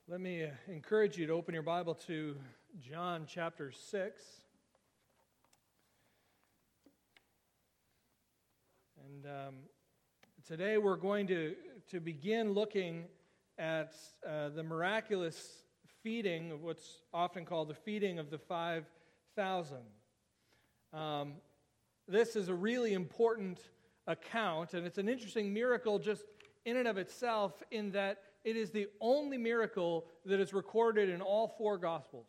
Let me encourage you to open your Bible to John chapter 6. And today we're going to begin looking at the miraculous feeding of what's often called the feeding of the 5,000. This is a really important account, and it's an interesting miracle just in and of itself, in that it is the only miracle that is recorded in all four Gospels.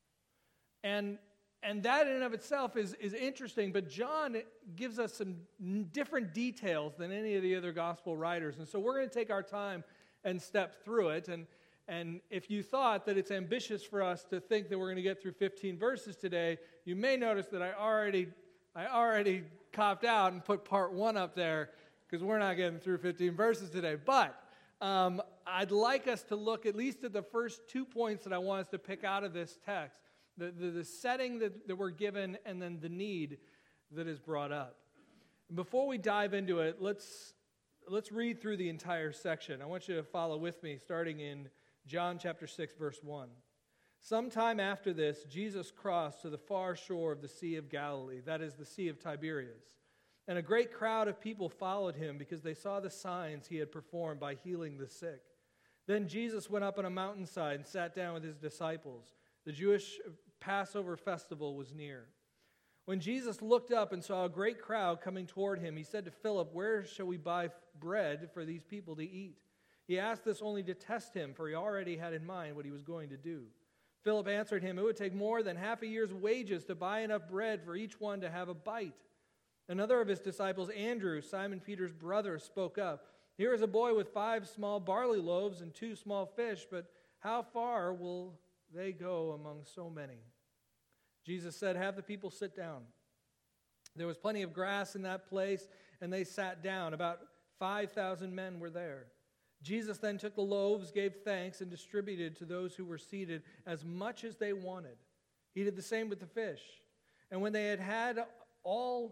And that in and of itself is interesting, but John gives us some different details than any of the other Gospel writers. And so we're going to take our time and step through it. And if you thought that it's ambitious for us to think that we're going to get through 15 verses today, you may notice that I already copped out and put part 1 up there, because we're not getting through 15 verses today. But I'd like us to look at least at the first 2 points that I want us to pick out of this text. The setting that we're given, and then the need that is brought up. Before we dive into it, let's read through the entire section. I want you to follow with me, starting in John chapter 6, verse 1. Sometime after this, Jesus crossed to the far shore of the Sea of Galilee, that is, the Sea of Tiberias. And a great crowd of people followed him because they saw the signs he had performed by healing the sick. Then Jesus went up on a mountainside and sat down with his disciples. The Jewish Passover festival was near. When Jesus looked up and saw a great crowd coming toward him, he said to Philip, "Where shall we buy bread for these people to eat?" He asked this only to test him, for he already had in mind what he was going to do. Philip answered him, "It would take more than half a year's wages to buy enough bread for each one to have a bite." Another of his disciples, Andrew, Simon Peter's brother, spoke up. "Here is a boy with 5 small barley loaves and 2 small fish, but how far will they go among so many?" Jesus said, "Have the people sit down." There was plenty of grass in that place, and they sat down. About 5,000 men were there. Jesus then took the loaves, gave thanks, and distributed to those who were seated as much as they wanted. He did the same with the fish. And when they had all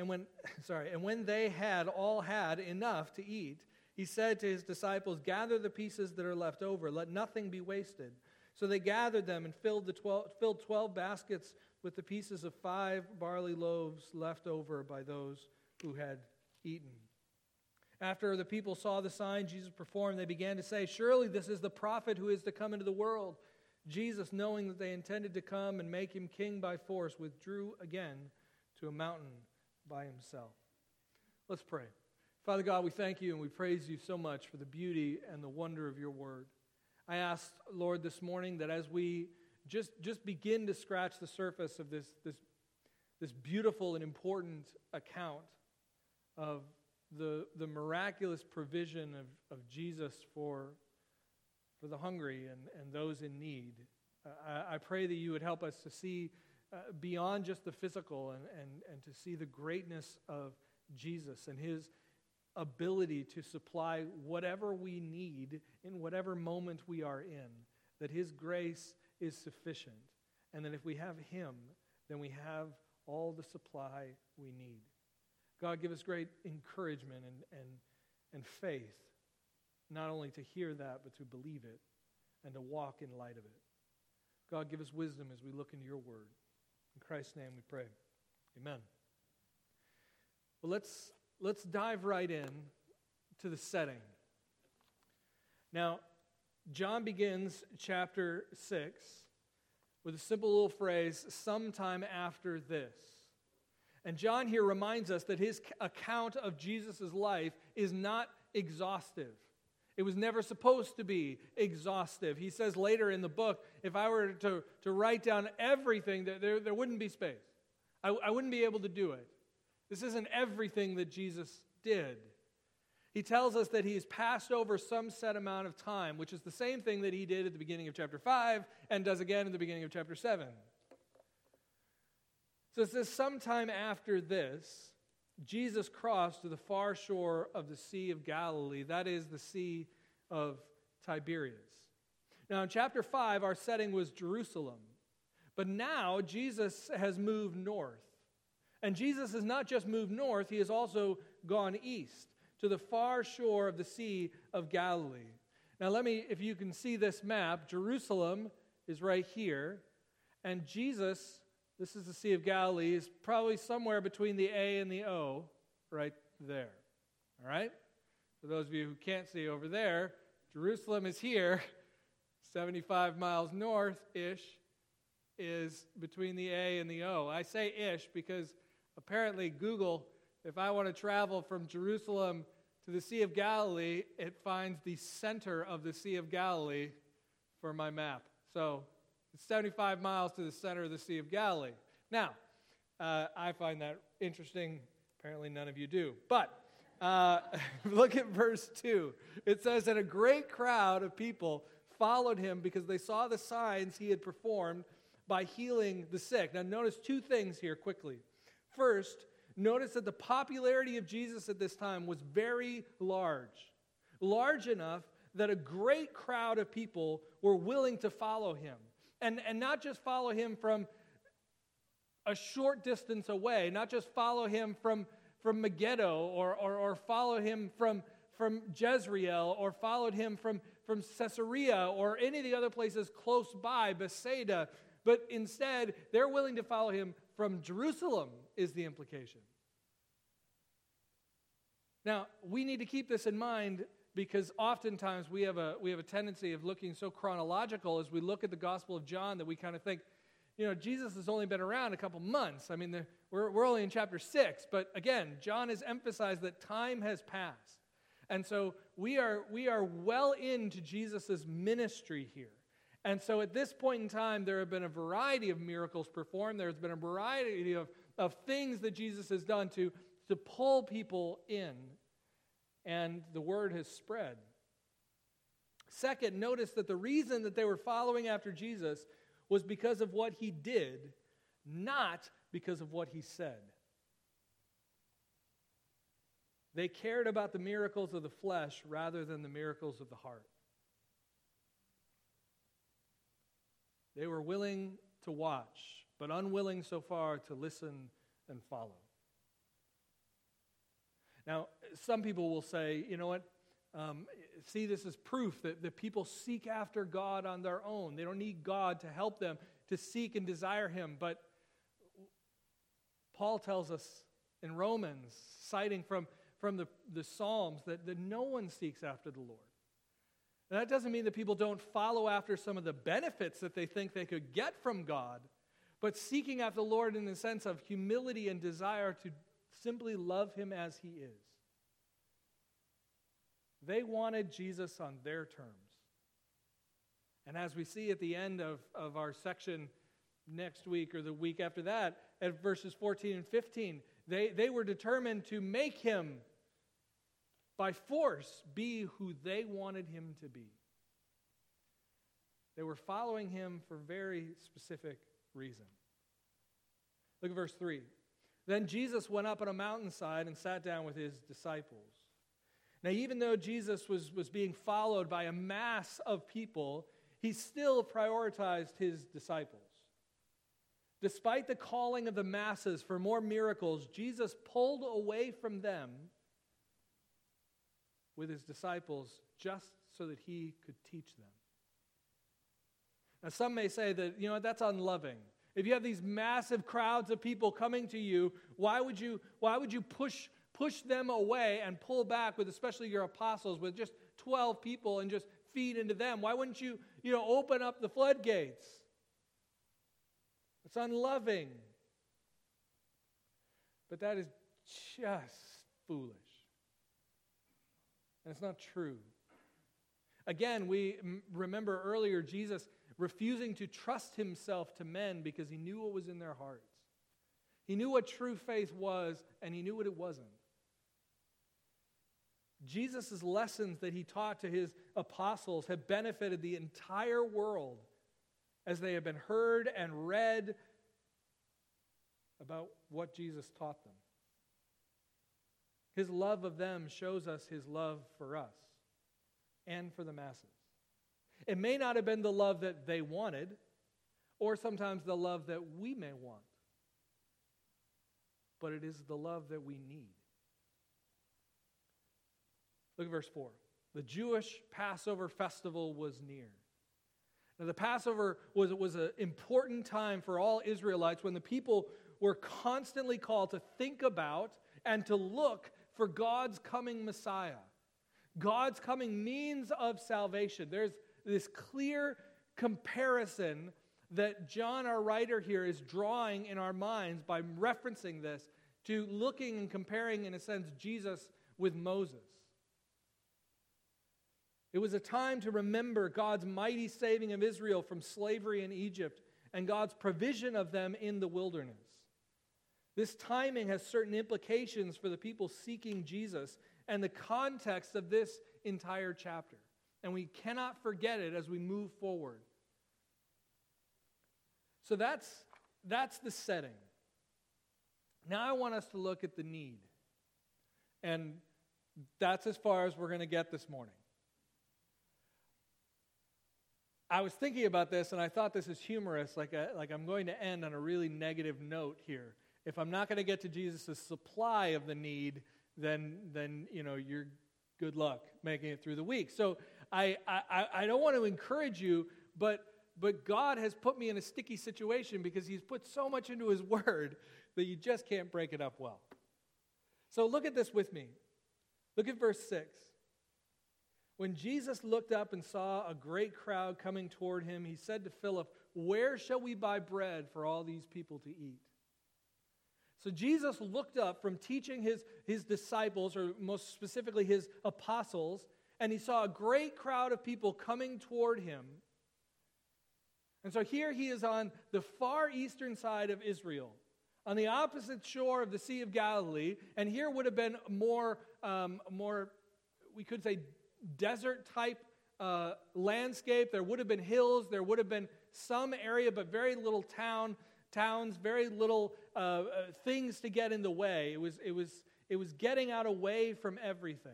had enough to eat, he said to his disciples, "Gather the pieces that are left over. Let nothing be wasted." So they gathered them and filled 12 baskets with the pieces of 5 barley loaves left over by those who had eaten. After the people saw the sign Jesus performed, they began to say, "Surely this is the prophet who is to come into the world." Jesus, knowing that they intended to come and make him king by force, withdrew again to a mountain by himself. Let's pray. Father God, we thank you and we praise you so much for the beauty and the wonder of your word. I ask, Lord, this morning that as we just begin to scratch the surface of this beautiful and important account of the miraculous provision of Jesus for the hungry and those in need, I pray that you would help us to see beyond just the physical and to see the greatness of Jesus and his ability to supply whatever we need in whatever moment we are in, that his grace is sufficient, and that if we have him, then we have all the supply we need. God, give us great encouragement and faith, not only to hear that, but to believe it and to walk in light of it. God, give us wisdom as we look into your word. In Christ's name we pray. Amen. Well, let's dive right in to the setting. Now, John begins chapter 6 with a simple little phrase, "sometime after this." And John here reminds us that his account of Jesus' life is not exhaustive. It was never supposed to be exhaustive. He says later in the book, if I were to write down everything, there wouldn't be space. I wouldn't be able to do it. This isn't everything that Jesus did. He tells us that he's passed over some set amount of time, which is the same thing that he did at the beginning of chapter 5 and does again at the beginning of chapter 7. So it says, sometime after this, Jesus crossed to the far shore of the Sea of Galilee, that is the Sea of Tiberias. Now in chapter 5, our setting was Jerusalem, but now Jesus has moved north. And Jesus has not just moved north, he has also gone east to the far shore of the Sea of Galilee. Now if you can see this map, Jerusalem is right here, and Jesus, this is the Sea of Galilee, is probably somewhere between the A and the O, right there. All right? For those of you who can't see over there, Jerusalem is here, 75 miles north-ish is between the A and the O. I say ish because apparently Google, if I want to travel from Jerusalem to the Sea of Galilee, it finds the center of the Sea of Galilee for my map. So it's 75 miles to the center of the Sea of Galilee. Now, I find that interesting. Apparently none of you do. But look at verse 2. It says that a great crowd of people followed him because they saw the signs he had performed by healing the sick. Now notice two things here quickly. First, notice that the popularity of Jesus at this time was very large. Large enough that a great crowd of people were willing to follow him. And not just follow him from a short distance away, not just follow him from Megiddo or follow him from Jezreel or followed him from Caesarea or any of the other places close by, Bethsaida, but instead they're willing to follow him from Jerusalem is the implication. Now, we need to keep this in mind because oftentimes we have a tendency of looking so chronological as we look at the Gospel of John that we kind of think, Jesus has only been around a couple months. I mean, we're only in chapter 6, but again, John has emphasized that time has passed. And so we are well into Jesus' ministry here. And so at this point in time, there have been a variety of miracles performed. There's been a variety of things that Jesus has done to pull people in. And the word has spread. Second, notice that the reason that they were following after Jesus was because of what he did, not because of what he said. They cared about the miracles of the flesh rather than the miracles of the heart. They were willing to watch, but unwilling so far to listen and follow. Now, some people will say, you know what, see this as proof that people seek after God on their own. They don't need God to help them to seek and desire him. But Paul tells us in Romans, citing from the Psalms, that no one seeks after the Lord. And that doesn't mean that people don't follow after some of the benefits that they think they could get from God, but seeking after the Lord in the sense of humility and desire to simply love him as he is. They wanted Jesus on their terms. And as we see at the end of our section next week or the week after that, at verses 14 and 15, they were determined to make him by force be who they wanted him to be. They were following him for very specific reason. Look at verse 3. Then Jesus went up on a mountainside and sat down with his disciples. Now, even though Jesus was being followed by a mass of people, he still prioritized his disciples. Despite the calling of the masses for more miracles, Jesus pulled away from them with his disciples just so that he could teach them. Now, some may say that, that's unloving. If you have these massive crowds of people coming to you, why would you push them away and pull back with especially your apostles with just 12 people and just feed into them? Why wouldn't you, open up the floodgates? It's unloving. But that is just foolish. And it's not true. Again, we remember earlier Jesus refusing to trust himself to men because he knew what was in their hearts. He knew what true faith was, and he knew what it wasn't. Jesus' lessons that he taught to his apostles have benefited the entire world as they have been heard and read about what Jesus taught them. His love of them shows us his love for us and for the masses. It may not have been the love that they wanted, or sometimes the love that we may want, but it is the love that we need. Look at verse 4. The Jewish Passover festival was near. Now, the Passover was an important time for all Israelites when the people were constantly called to think about and to look for God's coming Messiah. God's coming means of salvation. There's this clear comparison that John, our writer here, is drawing in our minds by referencing this to looking and comparing, in a sense, Jesus with Moses. It was a time to remember God's mighty saving of Israel from slavery in Egypt and God's provision of them in the wilderness. This timing has certain implications for the people seeking Jesus and the context of this entire chapter. And we cannot forget it as we move forward. So that's the setting. Now I want us to look at the need. And that's as far as we're going to get this morning. I was thinking about this, and I thought this is humorous, like I'm going to end on a really negative note here. If I'm not going to get to Jesus' supply of the need, then you're good luck making it through the week. So I don't want to encourage you, but God has put me in a sticky situation because He's put so much into His Word that you just can't break it up well. So look at this with me. Look at verse 6. When Jesus looked up and saw a great crowd coming toward Him, He said to Philip, "Where shall we buy bread for all these people to eat?" So Jesus looked up from teaching his disciples, or most specifically His apostles, and He saw a great crowd of people coming toward Him. And so here He is on the far eastern side of Israel, on the opposite shore of the Sea of Galilee, and here would have been more we could say, desert-type landscape. There would have been hills. There would have been some area, but very little towns, very little things to get in the way. It was getting out away from everything.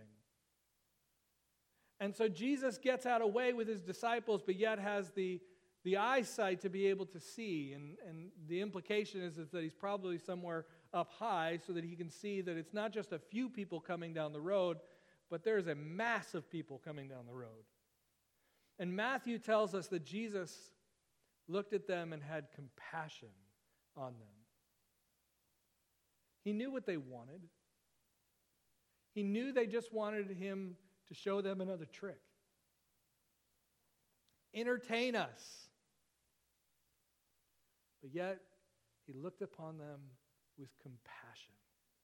And so Jesus gets out away with His disciples, but yet has the eyesight to be able to see. And the implication is that He's probably somewhere up high so that He can see that it's not just a few people coming down the road, but there's a mass of people coming down the road. And Matthew tells us that Jesus looked at them and had compassion on them. He knew what they wanted. He knew they just wanted Him to show them another trick. Entertain us. But yet, He looked upon them with compassion.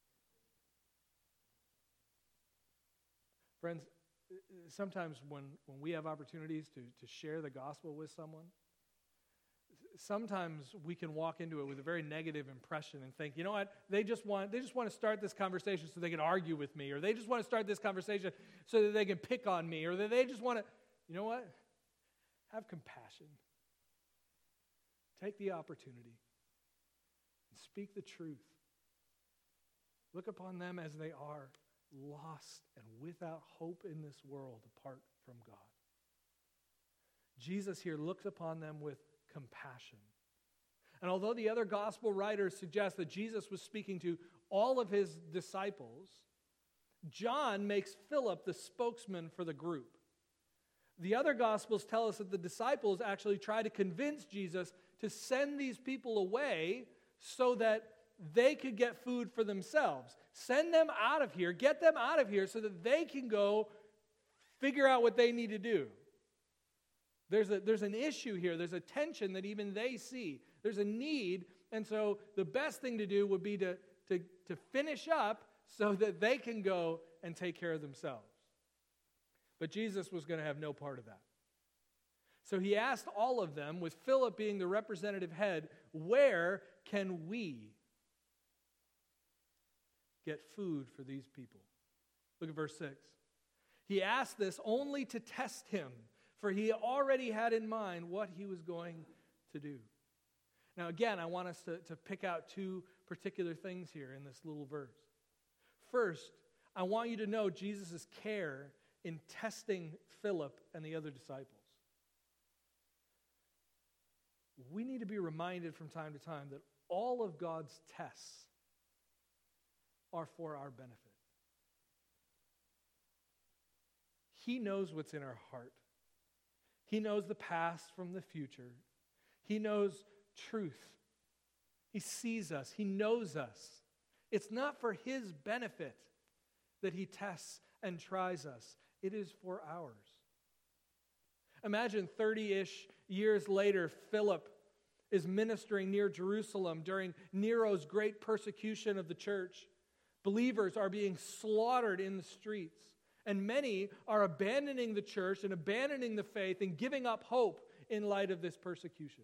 Friends, sometimes when we have opportunities to share the gospel with someone, sometimes we can walk into it with a very negative impression and think, you know what, they just want to start this conversation so they can argue with me, or they just want to start this conversation so that they can pick on me, or that they just want to, you know what? Have compassion. Take the opportunity and speak the truth. Look upon them as they are, lost and without hope in this world apart from God. Jesus here looks upon them with compassion. And although the other gospel writers suggest that Jesus was speaking to all of His disciples, John makes Philip the spokesman for the group. The other gospels tell us that the disciples actually try to convince Jesus to send these people away so that they could get food for themselves. Send them out of here, get them out of here so that they can go figure out what they need to do. There's an issue here. There's a tension that even they see. There's a need, and so the best thing to do would be to finish up so that they can go and take care of themselves. But Jesus was going to have no part of that. So He asked all of them, with Philip being the representative head, where can we get food for these people? Look at verse 6. He asked this only to test Him, for He already had in mind what He was going to do. Now again, I want us to pick out two particular things here in this little verse. First, I want you to know Jesus' care in testing Philip and the other disciples. We need to be reminded from time to time that all of God's tests are for our benefit. He knows what's in our heart. He knows the past from the future. He knows truth. He sees us. He knows us. It's not for his benefit that he tests and tries us. It is for ours. Imagine 30-ish years later, Philip is ministering near Jerusalem during Nero's great persecution of the church. Believers are being slaughtered in the streets, and many are abandoning the church and abandoning the faith and giving up hope in light of this persecution.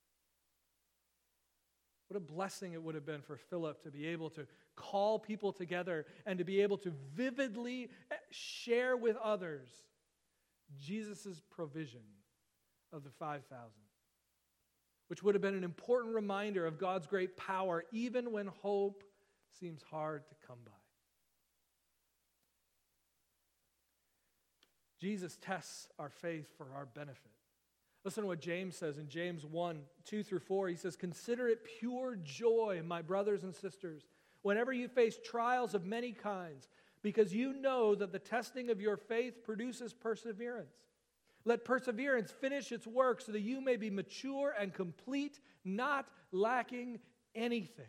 What a blessing it would have been for Philip to be able to call people together and to be able to vividly share with others Jesus' provision of the 5,000, which would have been an important reminder of God's great power even when hope seems hard to come by. Jesus tests our faith for our benefit. Listen to what James says in James 1, 2 through 4. He says, "Consider it pure joy, my brothers and sisters, whenever you face trials of many kinds, because you know that the testing of your faith produces perseverance. Let perseverance finish its work so that you may be mature and complete, not lacking anything."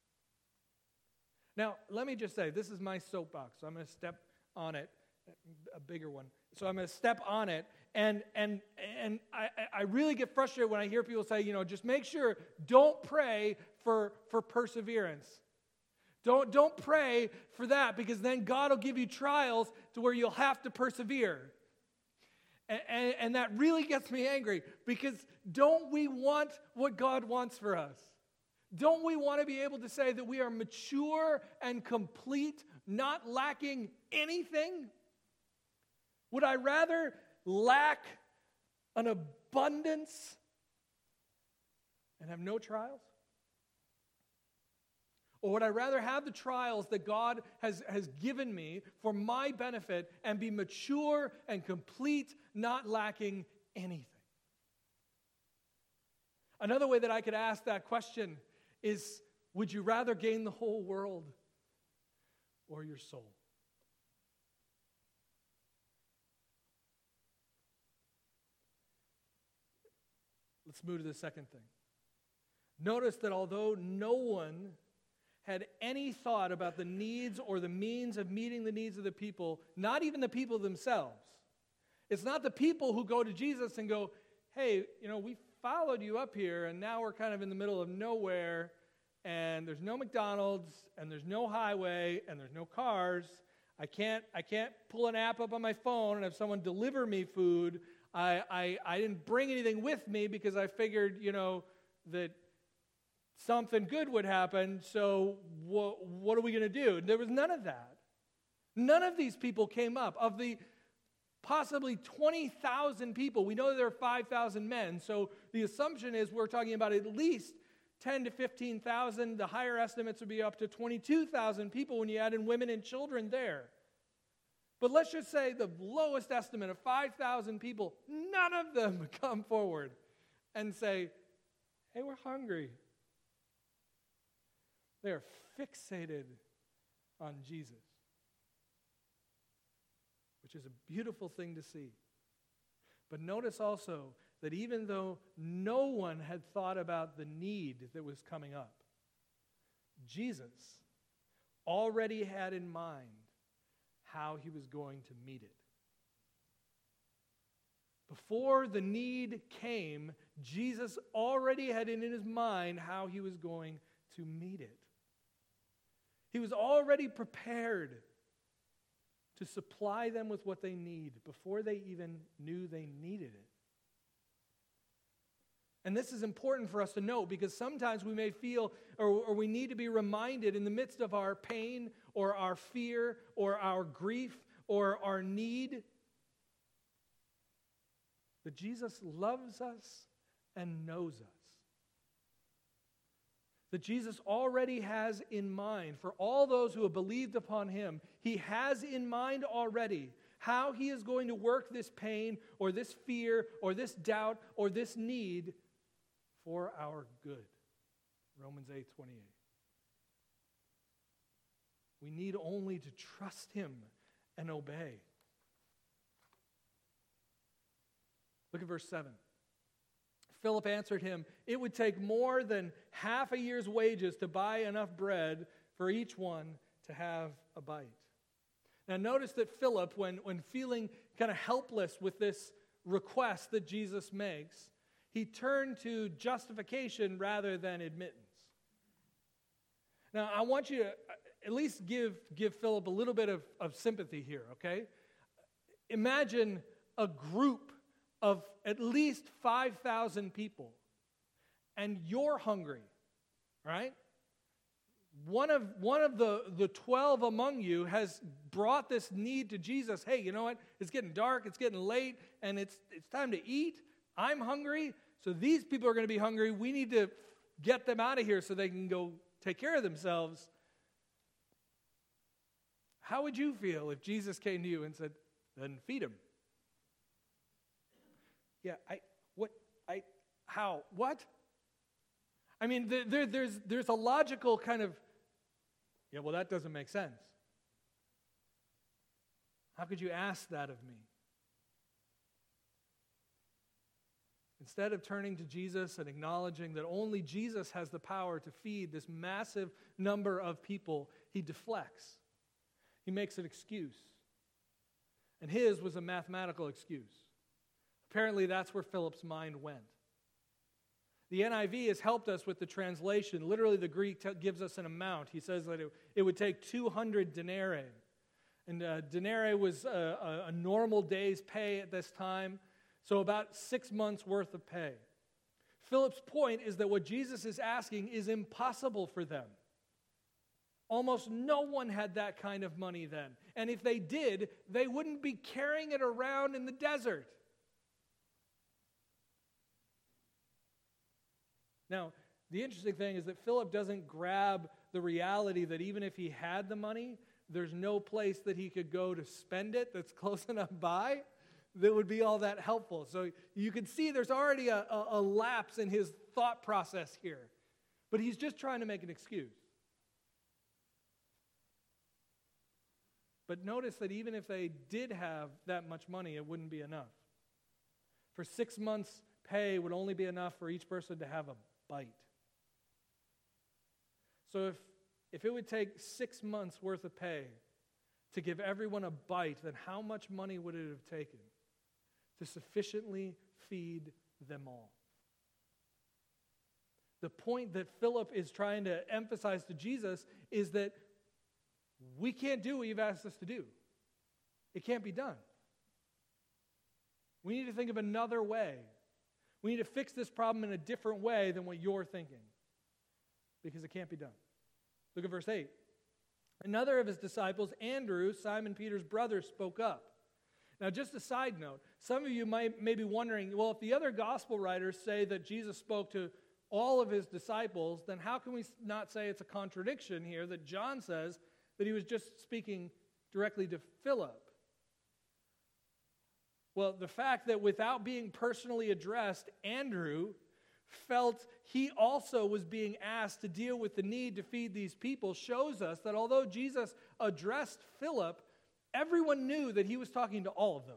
Now, let me just say, this is my soapbox, so I'm going to step on it, a bigger one. So I'm going to step on it, and I really get frustrated when I hear people say, just make sure, don't pray for perseverance. Don't pray for that, because then God will give you trials to where you'll have to persevere. And that really gets me angry, because don't we want what God wants for us? Don't we want to be able to say that we are mature and complete, not lacking anything? Would I rather lack an abundance and have no trials? Or would I rather have the trials that God has given me for my benefit and be mature and complete, not lacking anything? Another way that I could ask that question is, would you rather gain the whole world or your soul? Let's move to the second thing. Notice that although no one had any thought about the needs or the means of meeting the needs of the people, not even the people themselves. It's not the people who go to Jesus and go, hey, we followed you up here, and now we're kind of in the middle of nowhere, and there's no McDonald's, and there's no highway, and there's no cars. I can't pull an app up on my phone and have someone deliver me food. I didn't bring anything with me because I figured, that something good would happen, so what are we going to do? There was none of that. None of these people came up. Of the possibly 20,000 people, we know that there are 5,000 men, so the assumption is we're talking about at least 10 to 15,000. The higher estimates would be up to 22,000 people when you add in women and children there. But let's just say the lowest estimate of 5,000 people, none of them come forward and say, hey, we're hungry. They're fixated on Jesus, which is a beautiful thing to see. But notice also that even though no one had thought about the need that was coming up, Jesus already had in mind how he was going to meet it. Before the need came, Jesus already had in his mind how he was going to meet it. He was already prepared to supply them with what they need before they even knew they needed it. And this is important for us to note, because sometimes we may feel, or we need to be reminded in the midst of our pain or our fear or our grief or our need, that Jesus loves us and knows us. That Jesus already has in mind, for all those who have believed upon him, he has in mind already how he is going to work this pain or this fear or this doubt or this need for our good. Romans 8:28. We need only to trust him and obey. Look at verse 7. Philip answered him, "It would take more than half a year's wages to buy enough bread for each one to have a bite." Now notice that Philip, when feeling kind of helpless with this request that Jesus makes, he turned to justification rather than admittance. Now I want you to at least give Philip a little bit of sympathy here, okay? Imagine a group of at least 5,000 people, and you're hungry, right? One of the 12 among you has brought this need to Jesus. Hey, you know what? It's getting dark, it's getting late, and it's time to eat. I'm hungry, so these people are going to be hungry. We need to get them out of here so they can go take care of themselves. How would you feel if Jesus came to you and said, "Then feed them"? Yeah, how? What? I mean, there's a logical kind of, yeah, well, that doesn't make sense. How could you ask that of me? Instead of turning to Jesus and acknowledging that only Jesus has the power to feed this massive number of people, he deflects. He makes an excuse. And his was a mathematical excuse. Apparently, that's where Philip's mind went. The NIV has helped us with the translation. Literally, the Greek gives us an amount. He says that it would take 200 denarii. And denarii was a normal day's pay at this time, so about 6 months' worth of pay. Philip's point is that what Jesus is asking is impossible for them. Almost no one had that kind of money then. And if they did, they wouldn't be carrying it around in the desert. Now, the interesting thing is that Philip doesn't grab the reality that even if he had the money, there's no place that he could go to spend it that's close enough by that would be all that helpful. So you can see there's already a lapse in his thought process here. But he's just trying to make an excuse. But notice that even if they did have that much money, it wouldn't be enough. For 6 months' pay would only be enough for each person to have a bite. So if it would take 6 months' worth of pay to give everyone a bite, then how much money would it have taken to sufficiently feed them all? The point that Philip is trying to emphasize to Jesus is that we can't do what you've asked us to do. It can't be done. We need to think of another way. We need to fix this problem in a different way than what you're thinking, because it can't be done. Look at verse 8. Another of his disciples, Andrew, Simon Peter's brother, spoke up. Now, just a side note, some of you may be wondering, well, if the other gospel writers say that Jesus spoke to all of his disciples, then how can we not say it's a contradiction here that John says that he was just speaking directly to Philip? Well, the fact that without being personally addressed, Andrew felt he also was being asked to deal with the need to feed these people shows us that although Jesus addressed Philip, everyone knew that he was talking to all of them.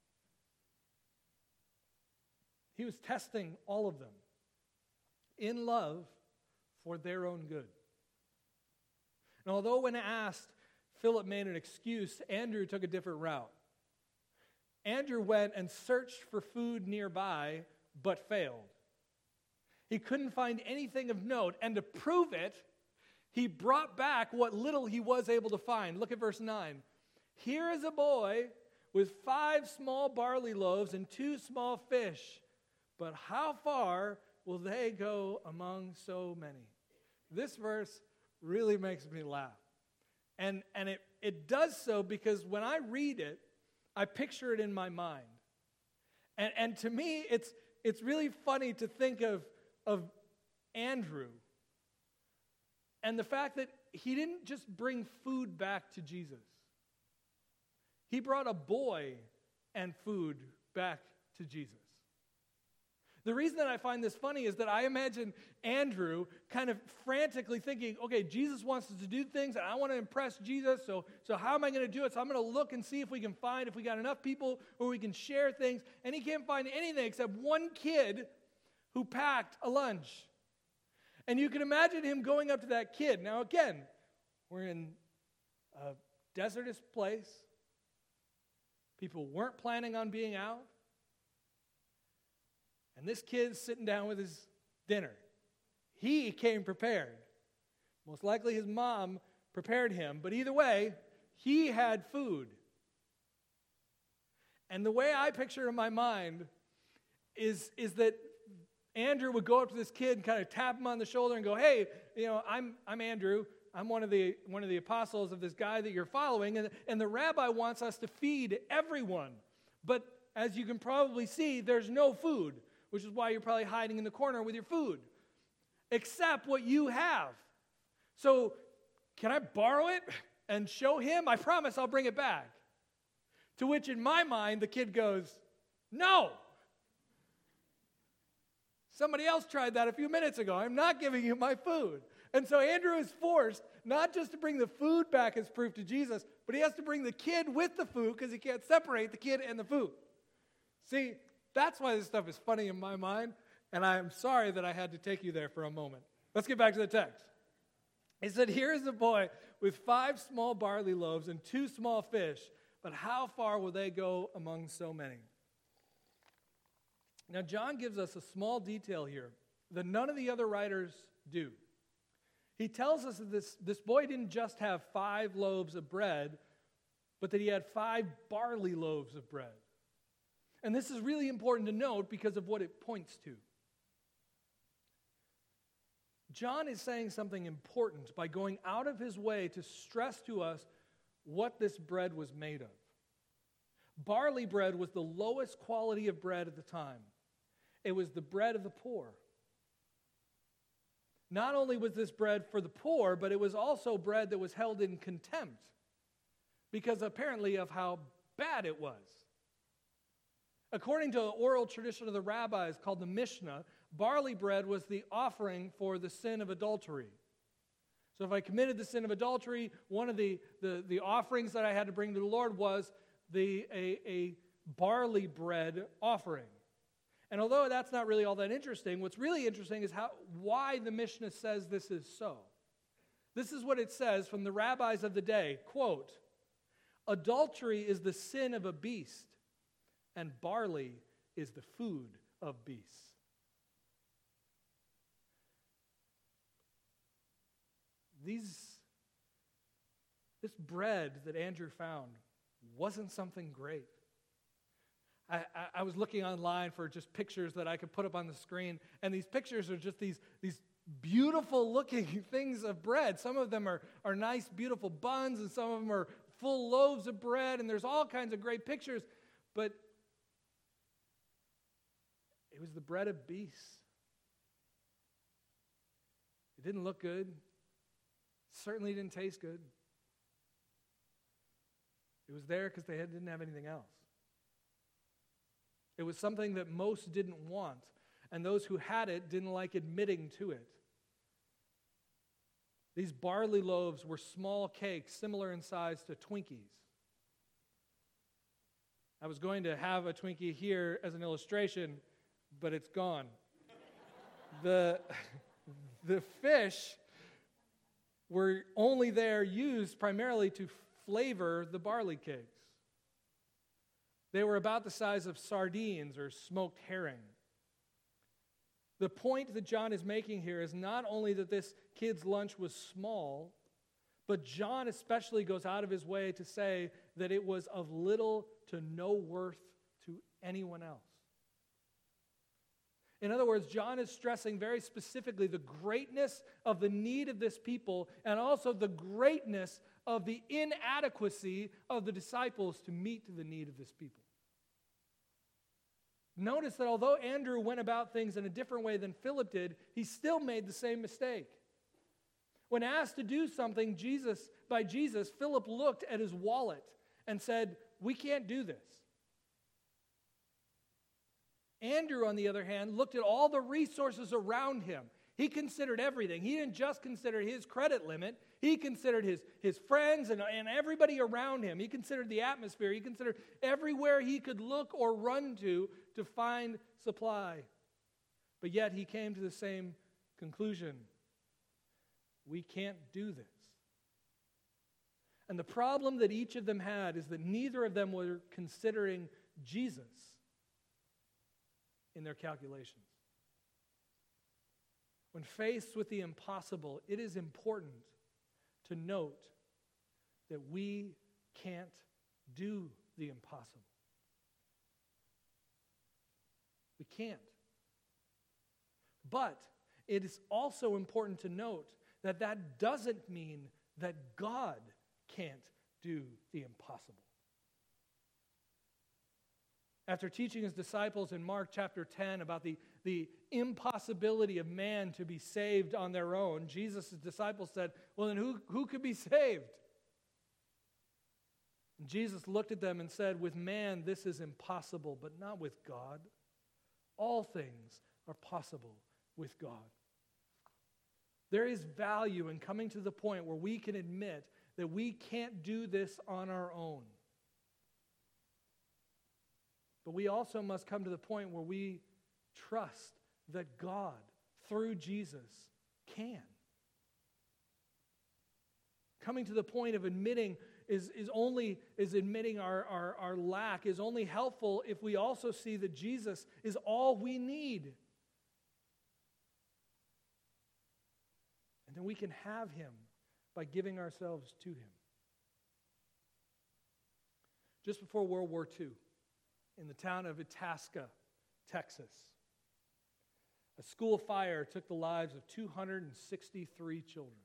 He was testing all of them in love for their own good. And although when asked, Philip made an excuse, Andrew took a different route. Andrew went and searched for food nearby, but failed. He couldn't find anything of note, and to prove it, he brought back what little he was able to find. Look at verse 9. Here is a boy with 5 small barley loaves and 2 small fish, but how far will they go among so many? This verse really makes me laugh. And it does so because when I read it, I picture it in my mind. And to me, it's really funny to think of Andrew and the fact that he didn't just bring food back to Jesus. He brought a boy and food back to Jesus. The reason that I find this funny is that I imagine Andrew kind of frantically thinking, okay, Jesus wants us to do things, and I want to impress Jesus, so how am I going to do it? So I'm going to look and see if we got enough people where we can share things. And he can't find anything except one kid who packed a lunch. And you can imagine him going up to that kid. Now again, we're in a desertous place. People weren't planning on being out. And this kid's sitting down with his dinner. He came prepared. Most likely his mom prepared him, but either way, he had food. And the way I picture in my mind is that Andrew would go up to this kid and kind of tap him on the shoulder and go, hey, I'm Andrew. I'm one of the apostles of this guy that you're following, and the rabbi wants us to feed everyone. But as you can probably see, there's no food, which is why you're probably hiding in the corner with your food, except what you have. So can I borrow it and show him? I promise I'll bring it back. To which in my mind, the kid goes, no. Somebody else tried that a few minutes ago. I'm not giving you my food. And so Andrew is forced not just to bring the food back as proof to Jesus, but he has to bring the kid with the food because he can't separate the kid and the food. See, that's why this stuff is funny in my mind, and I am sorry that I had to take you there for a moment. Let's get back to the text. He said, here is a boy with 5 small barley loaves and 2 small fish, but how far will they go among so many? Now, John gives us a small detail here that none of the other writers do. He tells us that this boy didn't just have 5 loaves of bread, but that he had 5 barley loaves of bread. And this is really important to note because of what it points to. John is saying something important by going out of his way to stress to us what this bread was made of. Barley bread was the lowest quality of bread at the time. It was the bread of the poor. Not only was this bread for the poor, but it was also bread that was held in contempt because apparently of how bad it was. According to the oral tradition of the rabbis called the Mishnah, barley bread was the offering for the sin of adultery. So if I committed the sin of adultery, one of the offerings that I had to bring to the Lord was a barley bread offering. And although that's not really all that interesting, what's really interesting is why the Mishnah says this is so. This is what it says from the rabbis of the day, quote, adultery is the sin of a beast, and barley is the food of beasts. This bread that Andrew found wasn't something great. I was looking online for just pictures that I could put up on the screen, and these pictures are just these beautiful looking things of bread. Some of them are nice, beautiful buns, and some of them are full loaves of bread, and there's all kinds of great pictures, but it was the bread of beasts. It didn't look good. Certainly didn't taste good. It was there because they didn't have anything else. It was something that most didn't want, and those who had it didn't like admitting to it. These barley loaves were small cakes, similar in size to Twinkies. I was going to have a Twinkie here as an illustration, but it's gone. The fish were only there used primarily to flavor the barley cakes. They were about the size of sardines or smoked herring. The point that John is making here is not only that this kid's lunch was small, but John especially goes out of his way to say that it was of little to no worth to anyone else. In other words, John is stressing very specifically the greatness of the need of this people and also the greatness of the inadequacy of the disciples to meet the need of this people. Notice that although Andrew went about things in a different way than Philip did, he still made the same mistake. When asked to do something by Jesus, Philip looked at his wallet and said, "We can't do this." Andrew, on the other hand, looked at all the resources around him. He considered everything. He didn't just consider his credit limit. He considered his friends and everybody around him. He considered the atmosphere. He considered everywhere he could look or run to find supply. But yet he came to the same conclusion. We can't do this. And the problem that each of them had is that neither of them were considering Jesus in their calculations. When faced with the impossible, it is important to note that we can't do the impossible. We can't. But it is also important to note that that doesn't mean that God can't do the impossible. After teaching his disciples in Mark chapter 10 about the impossibility of man to be saved on their own, Jesus' disciples said, well, then who could be saved? And Jesus looked at them and said, with man this is impossible, but not with God. All things are possible with God. There is value in coming to the point where we can admit that we can't do this on our own. But we also must come to the point where we trust that God, through Jesus, can. Coming to the point of admitting is admitting our lack is only helpful if we also see that Jesus is all we need. And then we can have him by giving ourselves to him. Just before World War II, in the town of Itasca, Texas, a school fire took the lives of 263 children.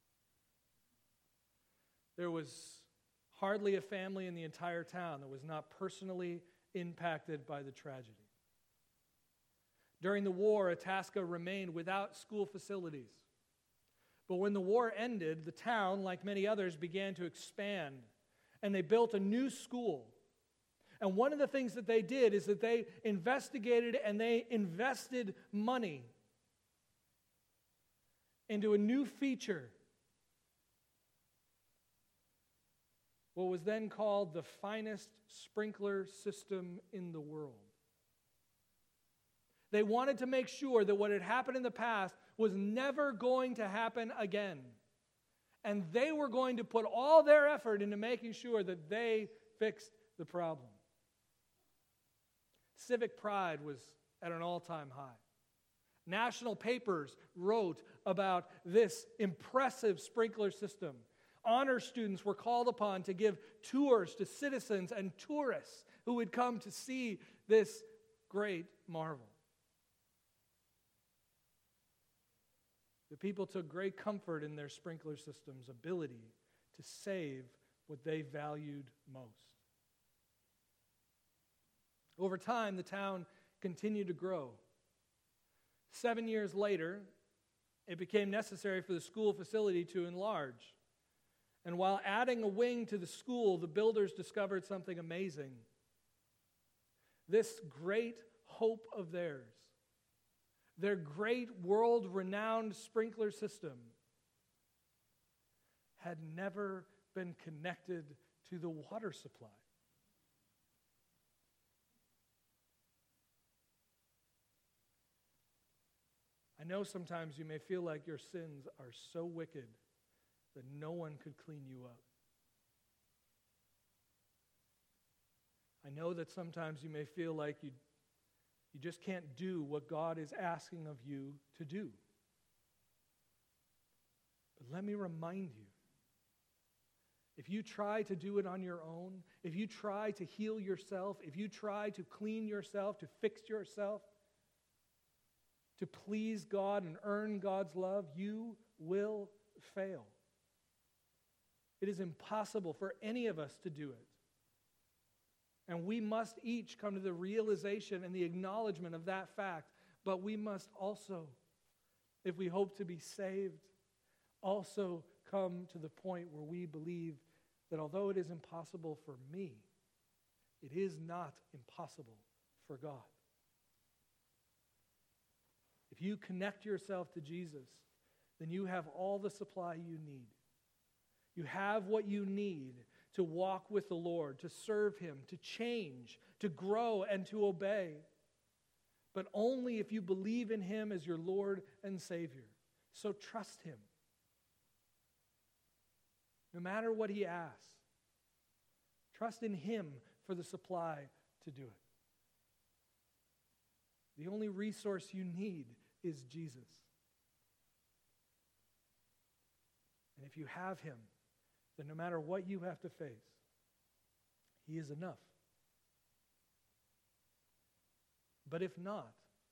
There was hardly a family in the entire town that was not personally impacted by the tragedy. During the war, Itasca remained without school facilities. But when the war ended, the town, like many others, began to expand, and they built a new school. And one of the things that they did is that they investigated and they invested money into a new feature, what was then called the finest sprinkler system in the world. They wanted to make sure that what had happened in the past was never going to happen again. And they were going to put all their effort into making sure that they fixed the problem. Civic pride was at an all-time high. National papers wrote about this impressive sprinkler system. Honor students were called upon to give tours to citizens and tourists who would come to see this great marvel. The people took great comfort in their sprinkler system's ability to save what they valued most. Over time, the town continued to grow. 7 years later, it became necessary for the school facility to enlarge. And while adding a wing to the school, the builders discovered something amazing. This great hope of theirs, their great world-renowned sprinkler system, had never been connected to the water supply. I know sometimes you may feel like your sins are so wicked that no one could clean you up. I know that sometimes you may feel like you just can't do what God is asking of you to do. But let me remind you, if you try to do it on your own, if you try to heal yourself, if you try to clean yourself, to fix yourself, to please God and earn God's love, you will fail. It is impossible for any of us to do it. And we must each come to the realization and the acknowledgement of that fact. But we must also, if we hope to be saved, also come to the point where we believe that although it is impossible for me, it is not impossible for God. If you connect yourself to Jesus, then you have all the supply you need. You have what you need to walk with the Lord, to serve Him, to change, to grow, and to obey. But only if you believe in Him as your Lord and Savior. So trust Him. No matter what He asks, trust in Him for the supply to do it. The only resource you need is Jesus. And if you have Him, then no matter what you have to face, He is enough. But if not,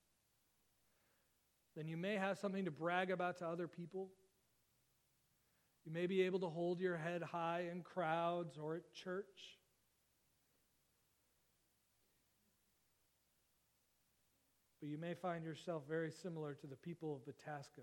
then you may have something to brag about to other people. You may be able to hold your head high in crowds or at church. But you may find yourself very similar to the people of Itasca.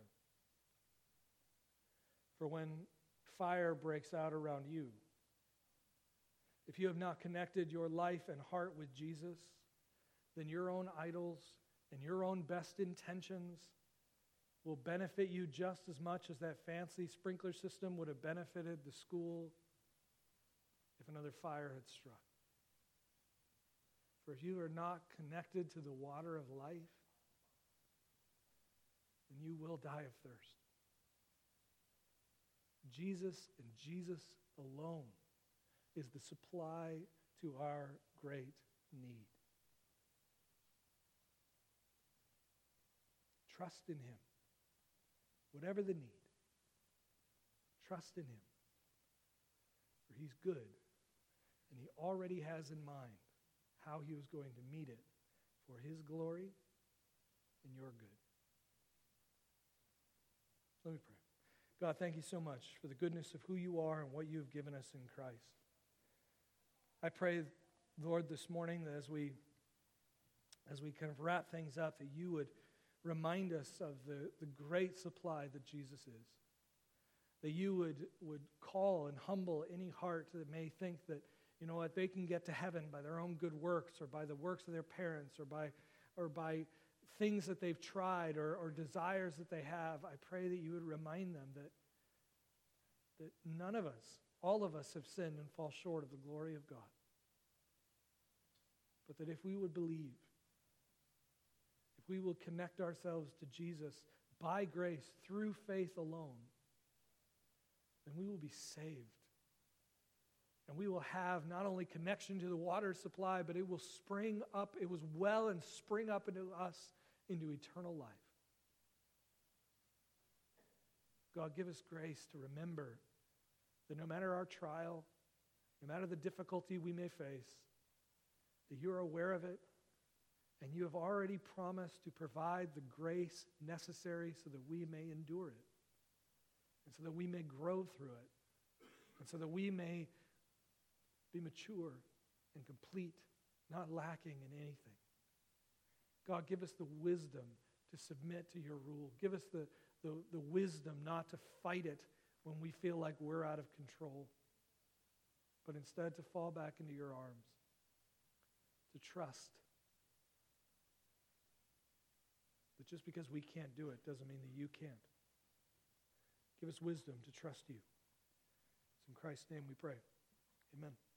For when fire breaks out around you, if you have not connected your life and heart with Jesus, then your own idols and your own best intentions will benefit you just as much as that fancy sprinkler system would have benefited the school if another fire had struck. For if you are not connected to the water of life, then you will die of thirst. Jesus and Jesus alone is the supply to our great need. Trust in Him. Whatever the need, trust in Him. For He's good, and He already has in mind how He was going to meet it for His glory and your good. Let me pray. God, thank You so much for the goodness of who You are and what You have given us in Christ. I pray, Lord, this morning that as we kind of wrap things up, that You would remind us of the great supply that Jesus is. That You would call and humble any heart that may think that, you know what, they can get to heaven by their own good works or by the works of their parents or by things that they've tried or desires that they have. I pray that You would remind them that none of us, all of us have sinned and fall short of the glory of God. But that if we would believe, if we will connect ourselves to Jesus by grace through faith alone, then we will be saved. And we will have not only connection to the water supply, but it will spring up, it will well and spring up into us into eternal life. God, give us grace to remember that no matter our trial, no matter the difficulty we may face, that You are aware of it, and You have already promised to provide the grace necessary so that we may endure it, and so that we may grow through it, and so that we may be mature and complete, not lacking in anything. God, give us the wisdom to submit to Your rule. Give us the wisdom not to fight it when we feel like we're out of control, but instead to fall back into Your arms, to trust that just because we can't do it doesn't mean that You can't. Give us wisdom to trust You. It's in Christ's name we pray. Amen.